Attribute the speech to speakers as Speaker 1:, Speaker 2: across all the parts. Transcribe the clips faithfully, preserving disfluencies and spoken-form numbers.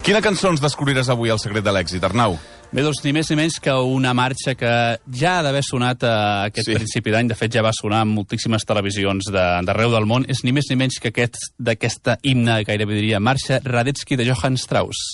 Speaker 1: Quina cançó ens descobriràs avui al Secret de l'Èxit, Arnau?
Speaker 2: Bé, doncs ni més ni menys que una marxa que ja ha d'haver sonat a aquest sí. principi d'any. De fet, ja va sonar en moltíssimes televisions d'arreu del món. És ni més ni menys que aquest d'aquesta himne, gairebé diria, marxa Radetzky de Johann Strauss.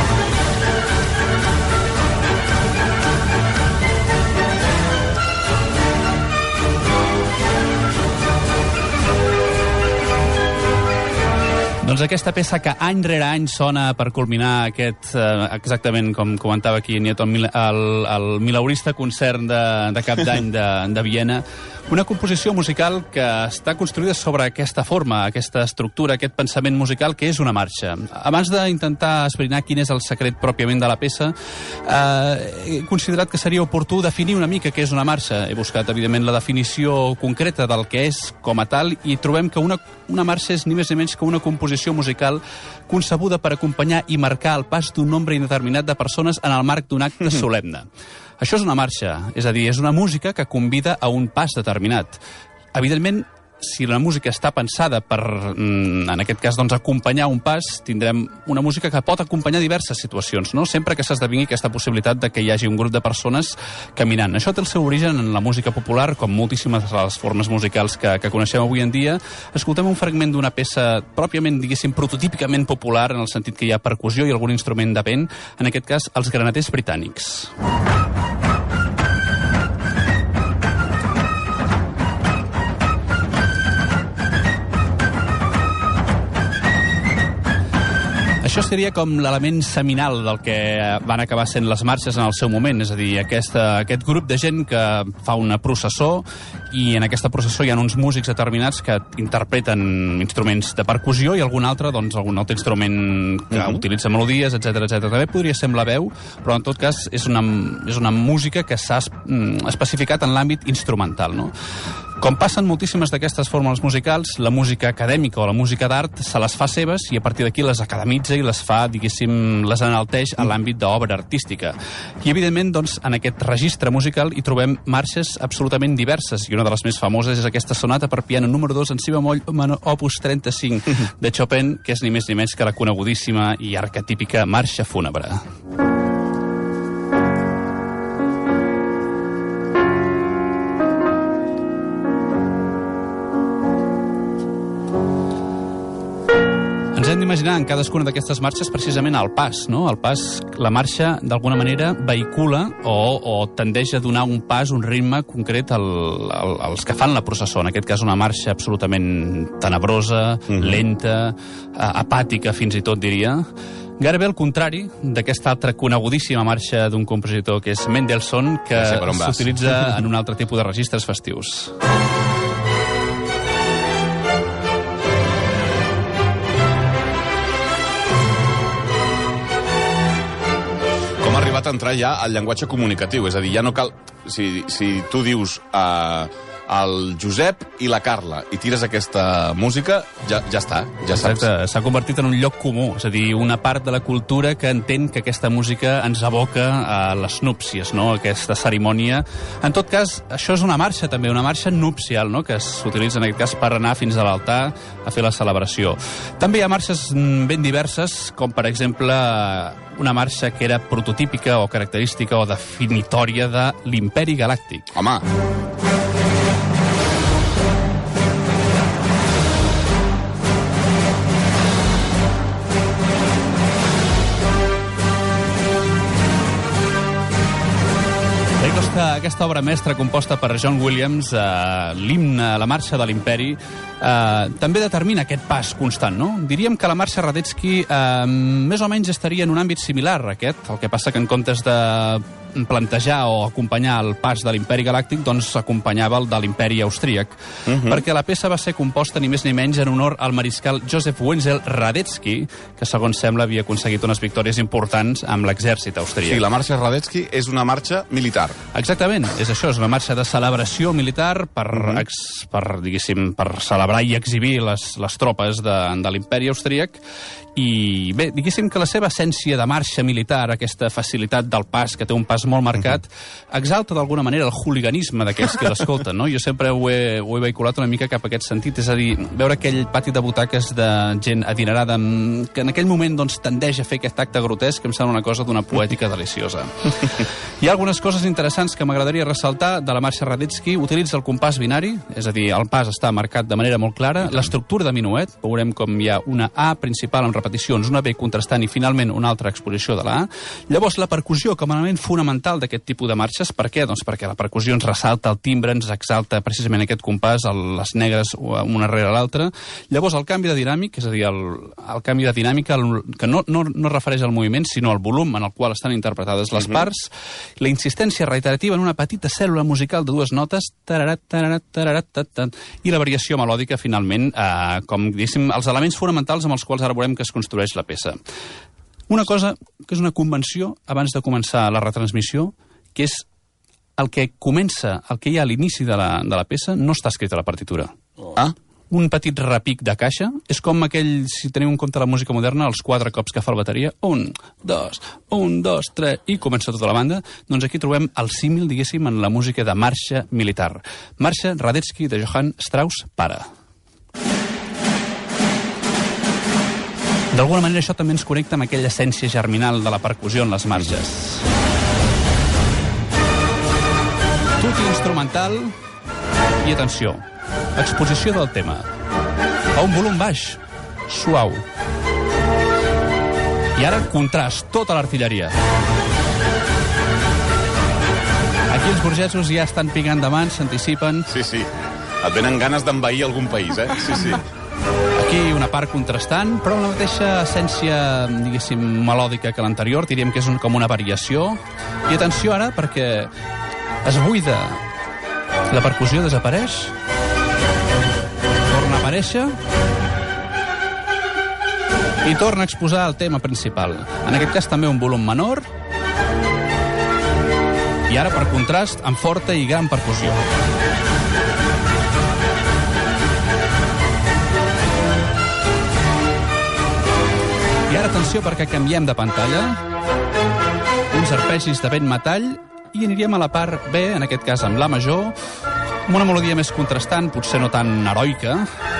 Speaker 2: Doncs aquesta peça que any rere any sona per culminar aquest, eh, exactament com comentava aquí Nieto, el, el, el mileurista concert de, de cap d'any de, de Viena, una composició musical que està construïda sobre aquesta forma, aquesta estructura, aquest pensament musical que és una marxa. Abans d'intentar esbrinar quin és el secret pròpiament de la peça, eh, he considerat que seria oportú definir una mica què és una marxa. He buscat, evidentment, la definició concreta del que és com a tal i trobem que una, una marxa és ni més ni menys que una composició musical concebuda per acompanyar i marcar el pas d'un nombre indeterminat de persones en el marc d'un acte solemne. Això és una marxa, és a dir, és una música que convida a un pas determinat. Evidentment, si la música està pensada per, en aquest cas, doncs, acompanyar un pas, tindrem una música que pot acompanyar diverses situacions, no? Sempre que s'esdevingui aquesta possibilitat de que hi hagi un grup de persones caminant. Això té el seu origen en la música popular, com moltíssimes de les formes musicals que, que coneixem avui en dia. Escoltem un fragment d'una peça pròpiament, diguéssim, prototípicament popular, en el sentit que hi ha percussió i algun instrument de vent, en aquest cas, els granaters britànics. Això seria com l'element seminal del que van acabar sent les marxes en el seu moment, és a dir, aquesta, aquest grup de gent que fa una processó i en aquesta processó hi ha uns músics determinats que interpreten instruments de percussió i algun altre, doncs, algun altre instrument que uh-huh. utilitza melodies, etcètera, etcètera. També podria ser amb la veu, però en tot cas és una, és una música que s'ha especificat en l'àmbit instrumental, no? Com passen moltíssimes d'aquestes fórmules musicals, la música acadèmica o la música d'art se les fa seves i a partir d'aquí les academitza i les fa, diguéssim, les enalteix a l'àmbit d'obra artística. I, evidentment, doncs, en aquest registre musical hi trobem marxes absolutament diverses i una de les més famoses és aquesta sonata per piano número dos en si bemoll opus trenta-cinc de Chopin, que és ni més ni menys que la conegudíssima i arquetípica marxa fúnebre. Ens hem d'imaginar en cadascuna d'aquestes marxes precisament el pas, no? El pas, la marxa, d'alguna manera, vehicula o, o tendeix a donar un pas, un ritme concret al, al, als que fan la processó. En aquest cas, una marxa absolutament tenebrosa, mm-hmm. lenta, apàtica, fins i tot, diria. Gairebé al contrari d'aquesta altra conegudíssima marxa d'un compositor que és Mendelssohn, que no sé s'utilitza en un altre tipus de registres festius.
Speaker 1: Com ha arribat a entrar ja al llenguatge comunicatiu? És a dir, ja no cal... Si, si tu dius uh, el Josep i la Carla i tires aquesta música, ja, ja està, ja saps.
Speaker 2: S'ha convertit en un lloc comú, és a dir, una part de la cultura que entén que aquesta música ens aboca a les núpcies, no? Aquesta cerimònia. En tot cas, això és una marxa també, una marxa nupcial, no? Que s'utilitza en aquest cas per anar fins a l'altar a fer la celebració. També hi ha marxes ben diverses, com per exemple una marxa que era prototípica o característica o definitòria de l'Imperi Galàctic.
Speaker 1: Home!
Speaker 2: Aquesta, aquesta obra mestra composta per John Williams, eh, l'himne, la marxa de l'imperi, eh, també determina aquest pas constant, no? Diríem que la marxa Radetzky eh, més o menys estaria en un àmbit similar a aquest, el que passa que en comptes de plantejar o acompanyar el pas de l'imperi galàctic, doncs acompanyava el de l'imperi austríac, uh-huh. perquè la peça va ser composta ni més ni menys en honor al mariscal Joseph Wenzel Radetzky, que segons sembla havia aconseguit unes victòries importants amb l'exèrcit austríac.
Speaker 1: Sí, la marxa Radetzky és una marxa militar.
Speaker 2: Exactament, és això, és una marxa de celebració militar per, uh-huh. ex, per, diguéssim, per celebrar i exhibir les, les tropes de, de l'imperi austríac. I bé, diguéssim que la seva essència de marxa militar, aquesta facilitat del pas, que té un pas contrast molt marcat, exalta d'alguna manera el hooliganisme d'aquells que l'escolten, no? Jo sempre ho he, ho he vehiculat una mica cap a aquest sentit, és a dir, veure aquell pati de butaques de gent adinerada que en aquell moment doncs, tendeix a fer aquest acte grotesc, que em sembla una cosa d'una poètica deliciosa. Hi ha algunes coses interessants que m'agradaria ressaltar de la marxa Radetzky. Utilitza el compàs binari, és a dir, el pas està marcat de manera molt clara, l'estructura de minuet, veurem com hi ha una A principal amb repeticions, una B contrastant i finalment una altra exposició de la A. Llavors, la percussió com a element fonamental d'aquest tipus de marxes, per què? Doncs perquè la percussió ens ressalta el timbre, ens exalta precisament aquest compàs, el, les negres una rere l'altra. Llavors, el canvi de dinàmic, és a dir, el, el canvi de dinàmica, el, que no, no, no es refereix al moviment, sinó al volum en el qual estan interpretades les parts, la insistència reiterativa en una petita cèl·lula musical de dues notes, tararat, tararat, tararat, tararat, i la variació melòdica, finalment, eh, com diguéssim, els elements fonamentals amb els quals ara veurem que es construeix la peça. Una cosa que és una convenció, abans de començar la retransmissió, que és el que comença, el que hi ha a l'inici de, la, de la peça, no està escrit a la partitura.
Speaker 1: Ah?
Speaker 2: Un petit repic de caixa, és com aquell, si teniu en compte la música moderna, els quatre cops que fa la bateria, un, dos, un, dos, tres, i comença tota la banda, doncs aquí trobem el símil, diguéssim, en la música de marxa militar. Marxa Radetzky de Johann Strauss pare. D'alguna manera això també ens connecta amb aquella essència germinal de la percussió en les marxes. Tutti instrumental i atenció, exposició del tema a un volum baix, suau. I ara contrast, tota l'artilleria. Aquí els burgesos ja estan picant de mans, s'anticipen.
Speaker 1: Sí, sí. Et venen ganes d'envair algun país, eh? Sí, sí.
Speaker 2: Aquí una part contrastant, però amb la mateixa essència, diguéssim, melòdica que l'anterior, diríem que és un, com una variació. I atenció ara, perquè es buida, la percussió desapareix, torna a aparèixer i torna a exposar el tema principal. En aquest cas també un volum menor i ara, per contrast, amb forta i gran percussió. I ara atenció perquè canviem de pantalla, uns arpegis de vent metall, i aniríem a la part B, en aquest cas amb la major, amb una melodia més contrastant, potser no tan heroica,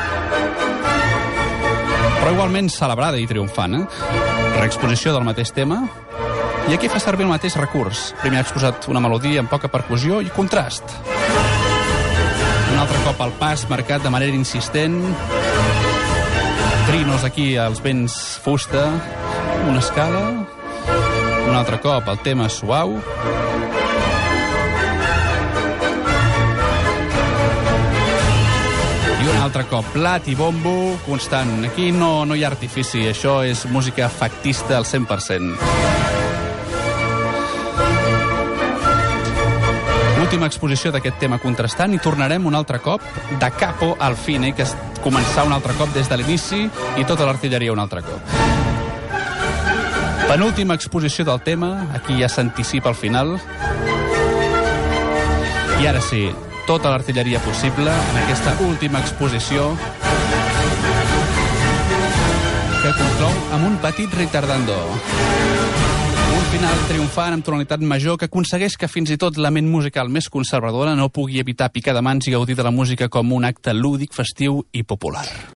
Speaker 2: però igualment celebrada i triomfant, eh? Reexposició del mateix tema, i aquí fa servir el mateix recurs. Primer ha exposat una melodia amb poca percussió i contrast. Un altre cop el pas marcat de manera insistent, trinos aquí als vents fusta, una escala, un altre cop el tema suau, i un altre cop plat i bombo constant. Aquí no, no hi ha artifici, això és música factista al cent per cent. Última exposició d'aquest tema contrastant i tornarem un altre cop de capo al fine, que és començar un altre cop des de l'inici i tota l'artilleria un altre cop. Penúltima exposició del tema, aquí ja s'anticipa al final. I ara sí, tota l'artilleria possible en aquesta última exposició que conclou amb un petit ritardando. Un final triomfant amb tonalitat major que aconsegueix que fins i tot la ment musical més conservadora no pugui evitar picar de mans i gaudir de la música com un acte lúdic, festiu i popular.